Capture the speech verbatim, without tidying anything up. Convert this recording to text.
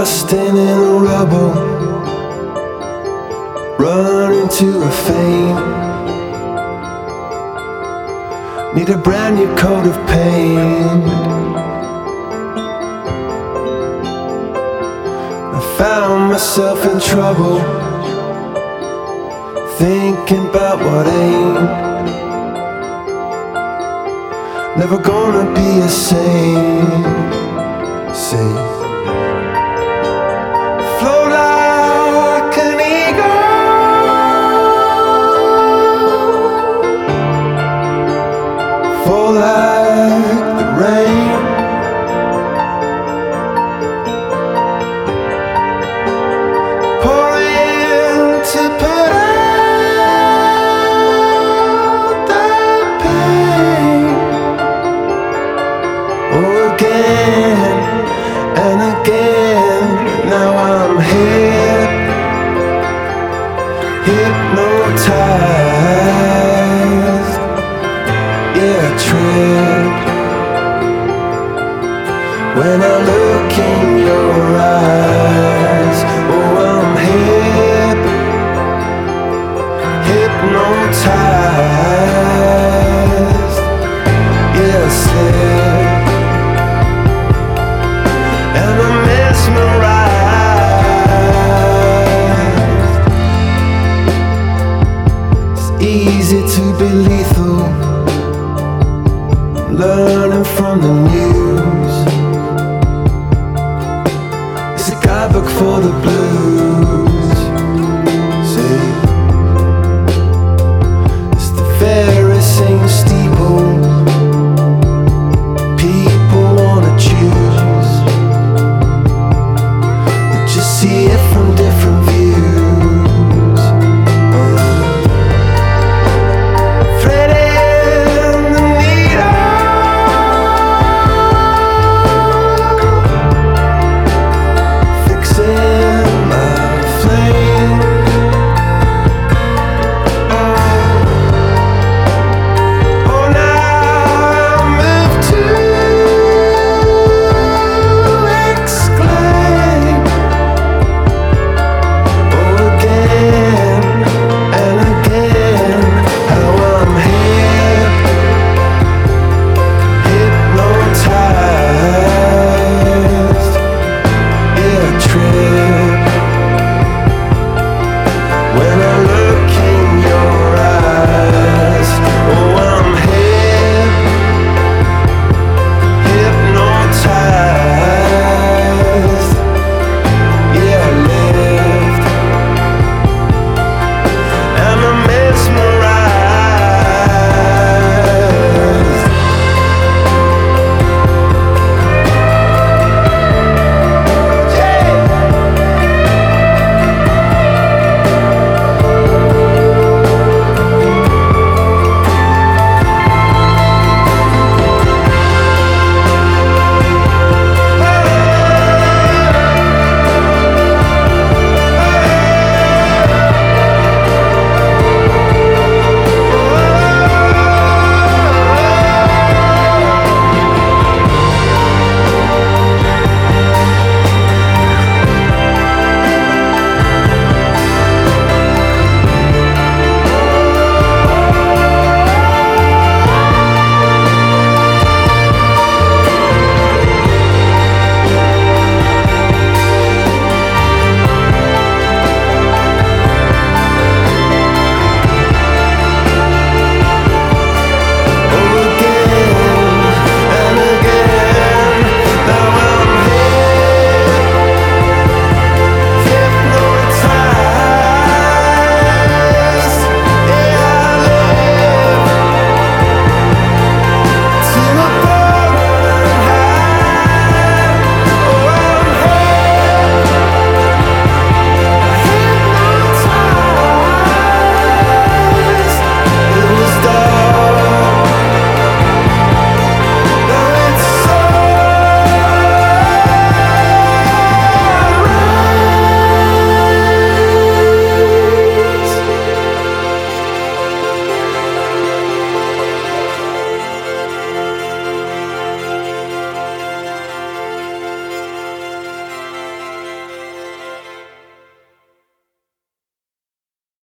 Rusting in the rubble, running to a fame. Need a brand new coat of paint. I found myself in trouble, thinking about what ain't. Never gonna be a saint. Saint. Float like an eagle, fall like the rain. Pour in to put out the pain. Oh, again and again. Now I'm hip, hypnotized. Yeah, I trip when I look in your eyes. Oh, I'm hip, hypnotized. Yeah, I slip and I'm mesmerized. It's easy to be lethal, learning from the news. It's a guidebook for the blues.